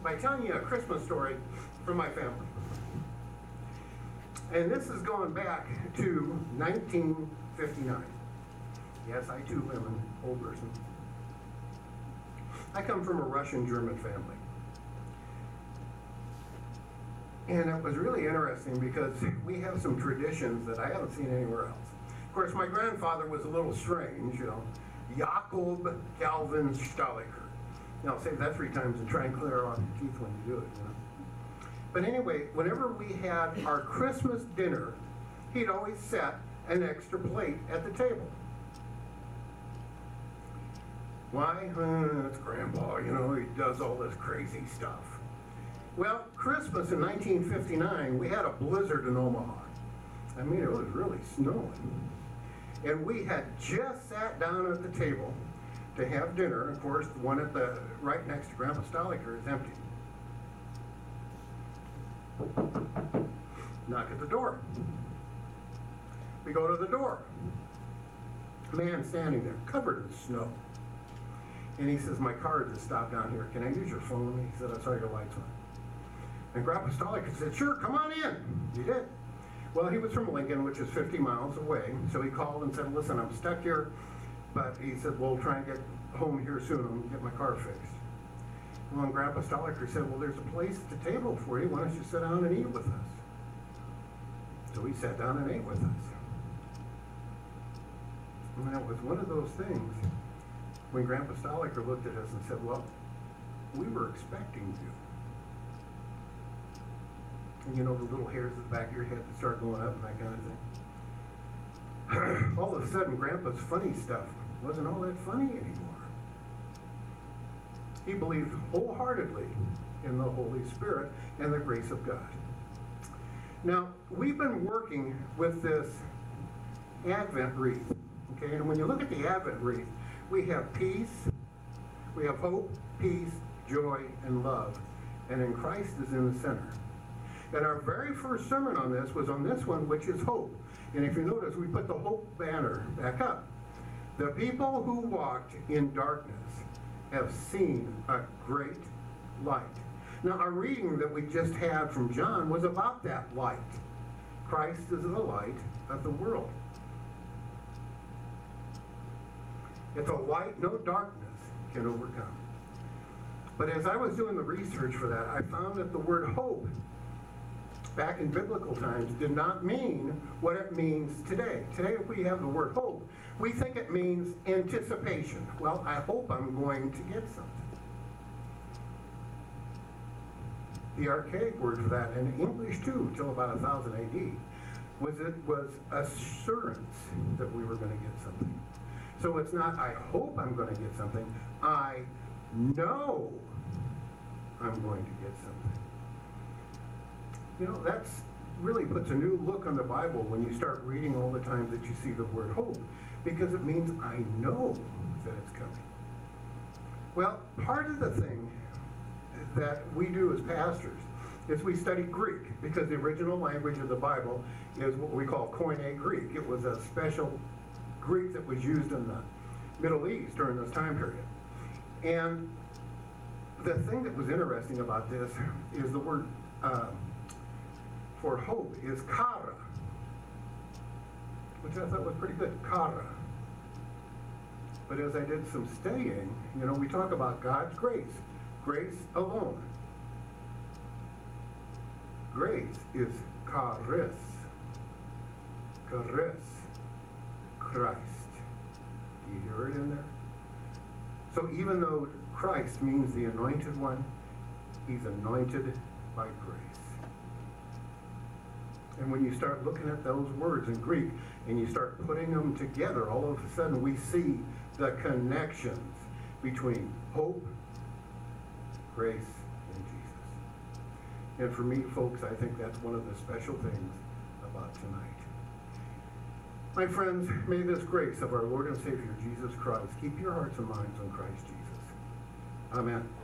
by telling you a Christmas story from my family. And this is going back to 1959. Yes, I too am an old person. I come from a Russian-German family. And it was really interesting because we have some traditions that I haven't seen anywhere else. Of course, my grandfather was a little strange, Jakob Calvin Staliker. Now, I'll say that 3 times and try and clear off your teeth when you do it, But anyway, whenever we had our Christmas dinner, he'd always set an extra plate at the table. Why? It's Grandpa, he does all this crazy stuff. Well, Christmas in 1959, we had a blizzard in Omaha. I mean, it was really snowing. And we had just sat down at the table to have dinner. Of course, the one right next to Grandpa Staliker is empty. Knock at the door. We go to the door. A man standing there, covered in snow. And he says, my car just stopped down here. Can I use your phone? He said, I saw your lights on. And Grandpa Staliker said, sure, come on in. He did. Well, he was from Lincoln, which is 50 miles away. So he called and said, listen, I'm stuck here. But he said, we'll try and get home here soon. I'm going to get my car fixed. Well, and Grandpa Staliker said, well, there's a place at the table for you. Why don't you sit down and eat with us? So he sat down and ate with us. And that was one of those things when Grandpa Staliker looked at us and said, well, we were expecting you. And the little hairs at the back of your head that start going up and that kind of thing. All of a sudden, Grandpa's funny stuff wasn't all that funny anymore. He believed wholeheartedly in the Holy Spirit and the grace of God. Now, we've been working with this Advent wreath, okay? And when you look at the Advent wreath, we have peace, we have hope, peace, joy, and love. And in Christ is in the center. And our very first sermon on this was on this one, which is hope. And if you notice, we put the hope banner back up. The people who walked in darkness have seen a great light. Now, our reading that we just had from John was about that light. Christ is the light of the world. It's a light no darkness can overcome. But as I was doing the research for that, I found that the word hope back in biblical times did not mean what it means today. Today, if we have the word hope, we think it means anticipation. Well, I hope I'm going to get something. The archaic word for that, and English too, till about 1000 AD, was assurance that we were going to get something. So it's not, I hope I'm going to get something. I know I'm going to get something. That's really puts a new look on the Bible when you start reading all the time that you see the word hope, because it means I know that it's coming. Well, part of the thing that we do as pastors is we study Greek, because the original language of the Bible is what we call Koine Greek. It was a special Greek that was used in the Middle East during this time period. And the thing that was interesting about this is the word for hope is kara, which I thought was pretty good, kara. But as I did some studying, we talk about God's grace, grace alone. Grace is charis, Christ. Do you hear it in there? So even though Christ means the anointed one, he's anointed by grace. And when you start looking at those words in Greek and you start putting them together, all of a sudden we see the connections between hope, grace, and Jesus. And for me, folks, I think that's one of the special things about tonight. My friends, may this grace of our Lord and Savior Jesus Christ keep your hearts and minds on Christ Jesus. Amen.